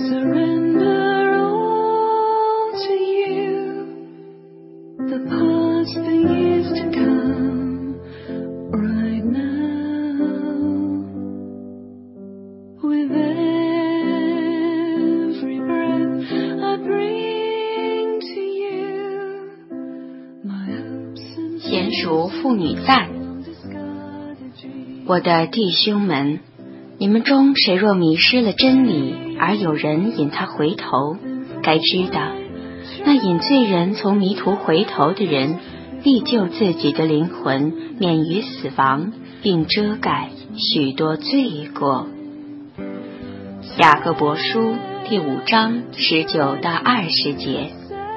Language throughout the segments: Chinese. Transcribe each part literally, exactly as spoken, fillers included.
surrender all to you, the past, the years to come, right now, with every breath I bring to you, my hopes and 娴熟妇女赞。我的弟兄们，你们中谁若迷失了真理，而有人引他回头，该知道，那引罪人从迷途回头的人，必救自己的灵魂免于死亡，并遮盖许多罪过。雅各伯书第五章十九到二十节。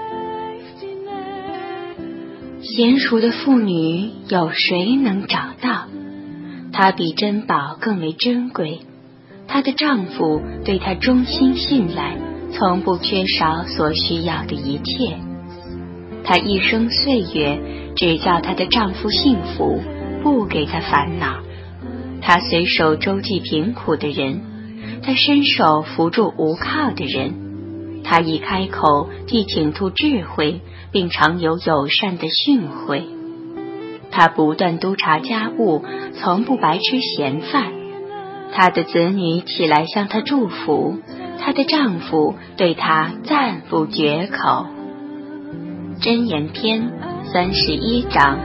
娴熟的妇女有谁能找到？她比珍宝更为珍贵，她的丈夫对她忠心信赖，从不缺少所需要的一切。她一生岁月只叫她的丈夫幸福，不给她烦恼。她随手周济贫苦的人，她伸手扶助无靠的人。她一开口即倾吐智慧，并常有友善的训诲。她不断督察家务，从不白吃闲饭。她的子女起来向她祝福，她的丈夫对她赞不绝口。箴言篇三十一章。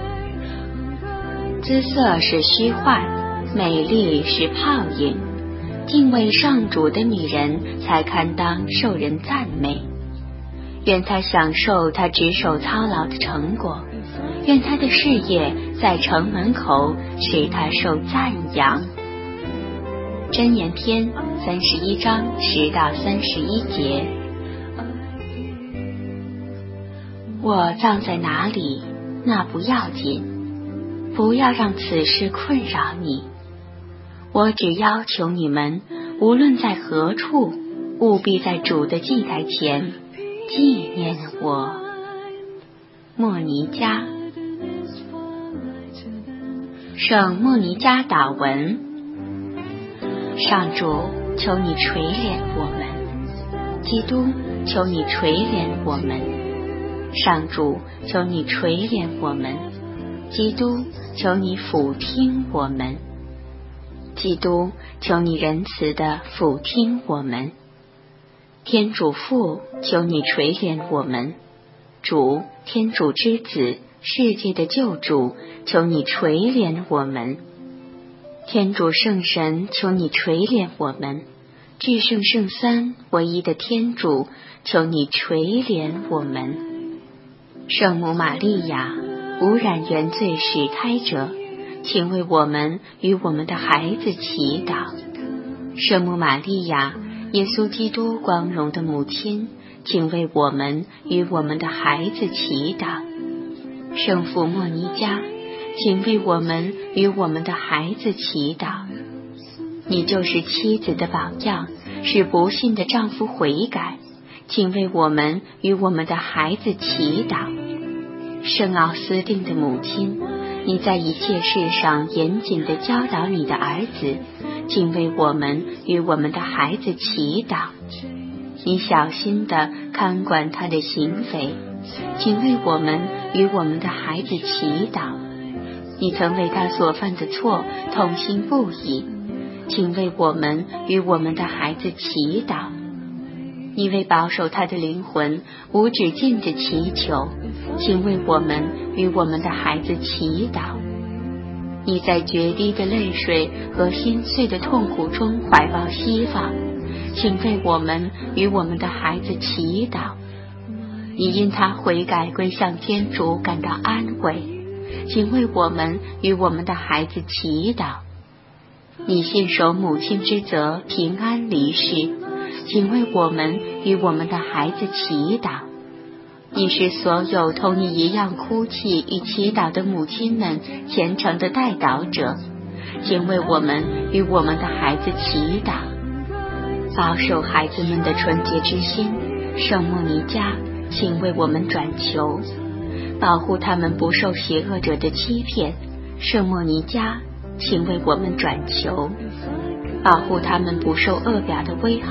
姿色是虚幻，美丽是泡影。敬畏上主的女人才堪当受人赞美。愿她享受她指手操劳的成果，愿她的事业在城门口使她受赞扬。箴言篇三十一章十到三十一节。我葬在哪里，那不要紧，不要让此事困扰你。我只要求你们，无论在何处，务必在主的祭台前纪念我。莫尼加。圣莫尼加祷文。上主，求你垂怜我们。基督，求你垂怜我们。上主，求你垂怜我们。基督，求你俯听我们。基督，求你仁慈地俯听我们。天主父，求你垂怜我们。主，天主之子，世界的救主，求你垂怜我们。天主圣神，求你垂怜我们。至圣圣三，唯一的天主，求你垂怜我们。圣母玛利亚，无染原罪始胎者，请为我们与我们的孩子祈祷。圣母玛利亚，耶稣基督光荣的母亲，请为我们与我们的孩子祈祷。圣父莫尼加，请为我们与我们的孩子祈祷。你就是妻子的榜样，使不幸的丈夫悔改，请为我们与我们的孩子祈祷。圣奥斯定的母亲，你在一切事上严谨地教导你的儿子，请为我们与我们的孩子祈祷。你小心地看管他的行为，请为我们与我们的孩子祈祷。你曾为他所犯的错痛心不已，请为我们与我们的孩子祈祷。你为保守他的灵魂无止境地祈求，请为我们与我们的孩子祈祷。你在决堤的泪水和心碎的痛苦中怀抱希望，请为我们与我们的孩子祈祷。你因他悔改归向天主感到安慰，请为我们与我们的孩子祈祷。你信守母亲之责，平安离世，请为我们与我们的孩子祈祷。你是所有同你一样哭泣与祈祷的母亲们虔诚的代祷者，请为我们与我们的孩子祈祷。保守孩子们的纯洁之心，圣莫尼加，请为我们转求。保护他们不受邪恶者的欺骗，圣莫尼加，请为我们转求。保护他们不受恶表的危害，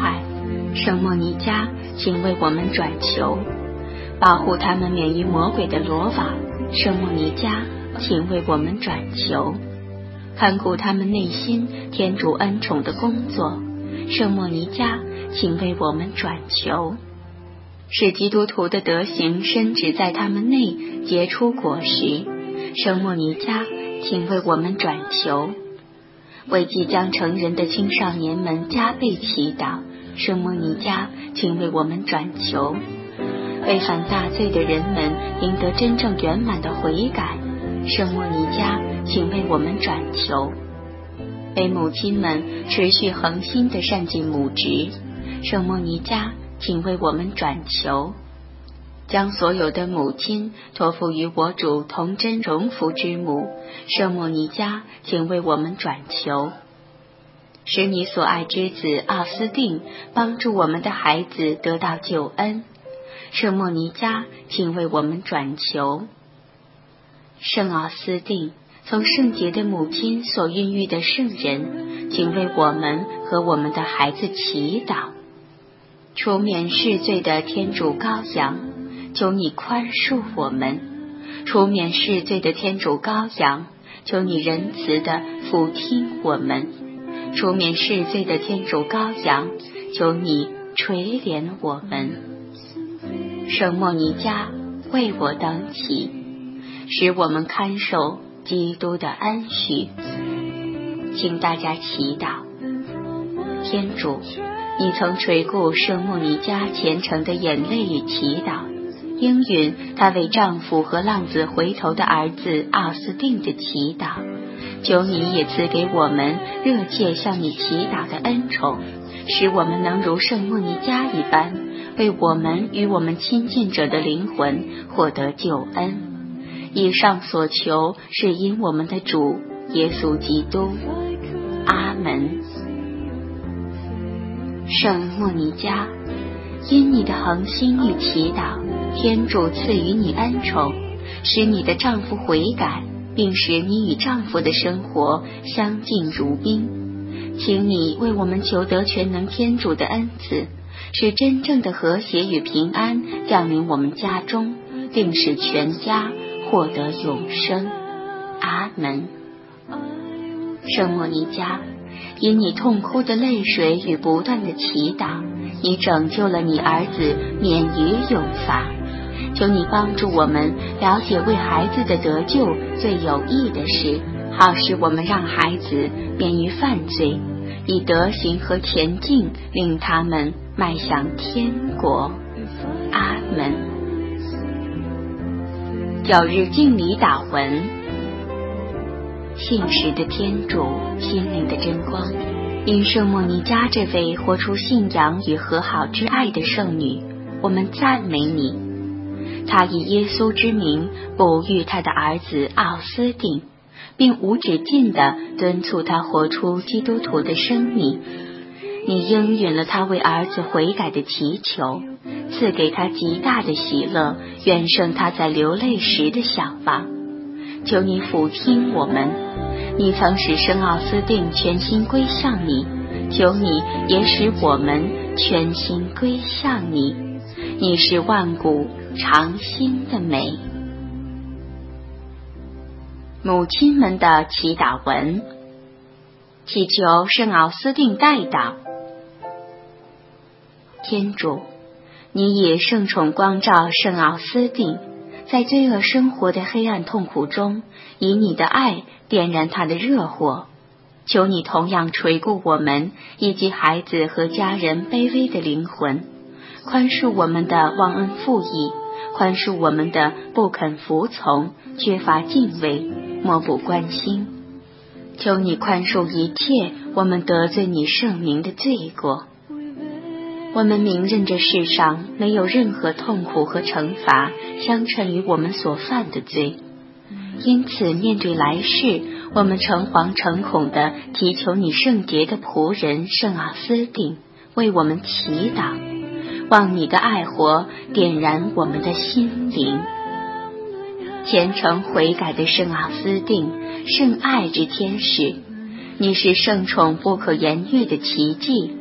圣莫尼迦，请为我们转求，保护他们免于魔鬼的罗网。圣莫尼迦，请为我们转求，看顾他们内心天主恩宠的工作。圣莫尼迦，请为我们转求，使基督徒的德行深植在他们内，结出果实。圣莫尼迦，请为我们转求，为即将成人的青少年们加倍祈祷。圣莫尼迦，请为我们转求，为犯大罪的人们赢得真正圆满的悔改。圣莫尼迦，请为我们转求，为母亲们持续恒心的善尽母职。圣莫尼迦，请为我们转求，将所有的母亲托付于我主童真荣福之母。圣莫尼迦，请为我们转求，使你所爱之子奥斯定帮助我们的孩子得到救恩。圣莫尼迦，请为我们转求，圣奥斯定，从圣洁的母亲所孕育的圣人，请为我们和我们的孩子祈祷。除免世罪的天主羔羊，求你宽恕我们。除免世罪的天主羔羊，求你仁慈地俯听我们。除免世罪的天主羔羊，求你垂怜我们。圣莫尼迦，为我等祈，使我们看守基督的恩许。请大家祈祷。天主，你曾垂顾圣莫尼迦虔诚的眼泪与祈祷，应允她为丈夫和浪子回头的儿子奥斯定的祈祷。求你也赐给我们热切向你祈祷的恩宠，使我们能如圣莫尼迦一般，为我们与我们亲近者的灵魂获得救恩。以上所求是因我们的主耶稣基督。阿门。圣莫尼迦，因你的恒心与祈祷，天主赐予你恩宠，使你的丈夫悔改，并使你与丈夫的生活相敬如宾。请你为我们求得全能天主的恩赐，使真正的和谐与平安降临我们家中，并使全家获得永生。阿门。圣莫尼迦，因你痛哭的泪水与不断的祈祷，你拯救了你儿子免于永罚。求你帮助我们了解为孩子的得救最有益的事，好使我们让孩子免于犯罪，以德行和前进令他们迈向天国。阿门。九日敬礼祷文。信实的天主，心灵的真光，因圣莫尼迦这位活出信仰与和好之爱的圣女，我们赞美你。她以耶稣之名哺育她的儿子奥斯定，并无止境地敦促他活出基督徒的生命。你应允了他为儿子悔改的祈求，赐给他极大的喜乐，远胜他在流泪时的想望。求你俯听我们，你曾使圣奥斯定全心归向你，求你也使我们全心归向你。你是万古长新的美。母亲们的祈祷文。祈求圣奥斯定代祷。天主，你以圣宠光照圣奥斯定，在罪恶生活的黑暗痛苦中，以你的爱点燃他的热火。求你同样垂顾我们以及孩子和家人卑微的灵魂，宽恕我们的忘恩负义，宽恕我们的不肯服从，缺乏敬畏，漠不关心。求你宽恕一切我们得罪你圣名的罪过。我们明认这世上没有任何痛苦和惩罚相称于我们所犯的罪，因此面对来世，我们诚惶诚恐地祈求你圣洁的仆人圣奥斯定为我们祈祷，望你的爱火点燃我们的心灵。虔诚悔改的圣奥斯定，圣爱之天使，你是圣宠不可言喻的奇迹，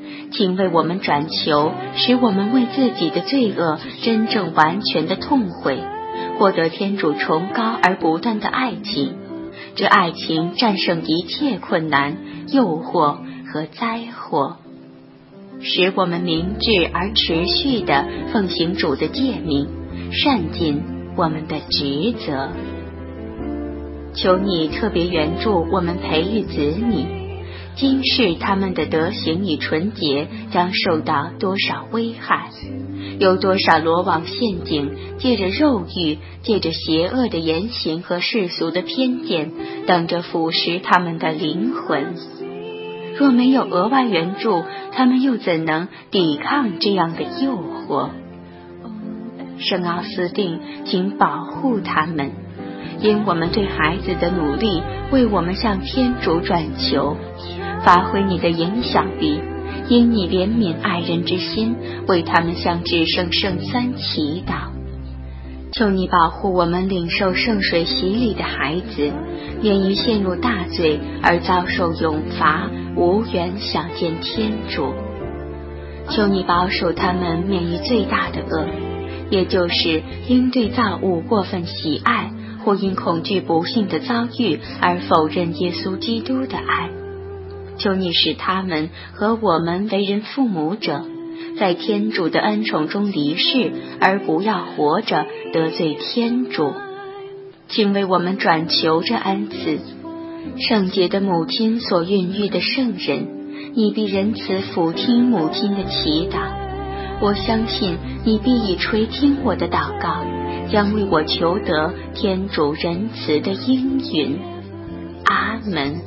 请为我们转求，使我们为自己的罪恶真正完全的痛悔，获得天主崇高而不断的爱情。这爱情战胜一切困难、诱惑和灾祸，使我们明智而持续地奉行主的诫命，善尽我们的职责。求你特别援助我们培育子女，今世他们的德行与纯洁将受到多少危害，有多少罗网陷阱借着肉欲，借着邪恶的言行和世俗的偏见，等着腐蚀他们的灵魂。若没有额外援助，他们又怎能抵抗这样的诱惑？圣奥斯定，请保护他们，因我们对孩子的努力，为我们向天主转求，发挥你的影响力，因你怜悯爱人之心，为他们向至圣圣三祈祷。求你保护我们领受圣水洗礼的孩子，免于陷入大罪而遭受永罚，无缘想见天主。求你保守他们免于最大的恶，也就是因对造物过分喜爱，或因恐惧不幸的遭遇而否认耶稣基督的爱。求你使他们和我们为人父母者，在天主的恩宠中离世，而不要活着得罪天主。请为我们转求这恩赐。圣洁的母亲所孕育的圣人，你必仁慈俯听母亲的祈祷。我相信你必以垂听我的祷告，将为我求得天主仁慈的应允。阿门。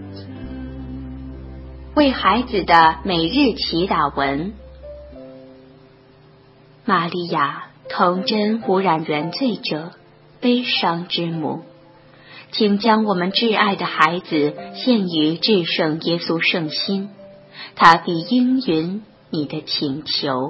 为孩子的每日祈祷文。玛利亚，童真污染原罪者，悲伤之母，请将我们挚爱的孩子献于至圣耶稣圣心，他必应允你的请求。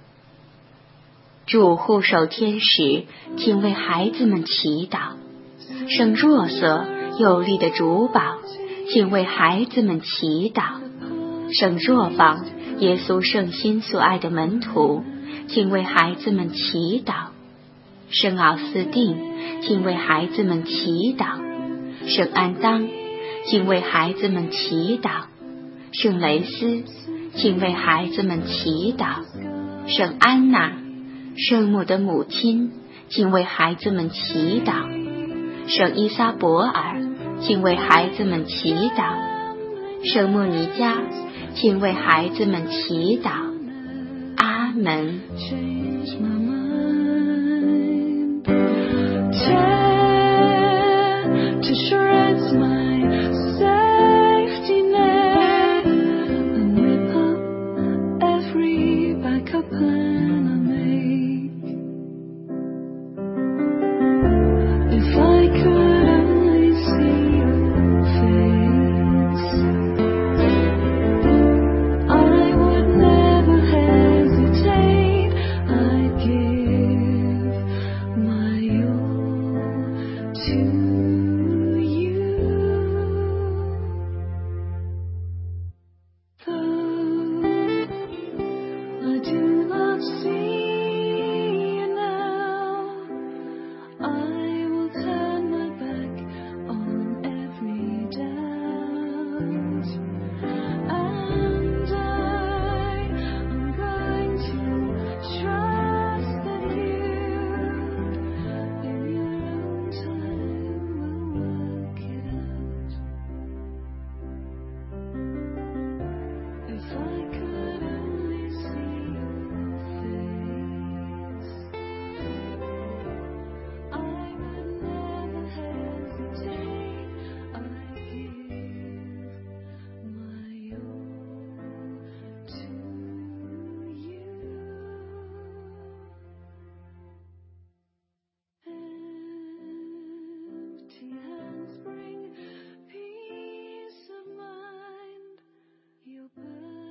主护守天使，请为孩子们祈祷。圣若瑟，有力的主保，请为孩子们祈祷。圣若望，耶稣圣心所爱的门徒，请为孩子们祈祷。圣奥斯定，请为孩子们祈祷。圣安当，请为孩子们祈祷。圣雷斯，请为孩子们祈祷。圣安娜，圣母的母亲，请为孩子们祈祷。圣伊撒伯尔，请为孩子们祈祷。圣莫尼加，请为孩子们祈祷。阿门。 Your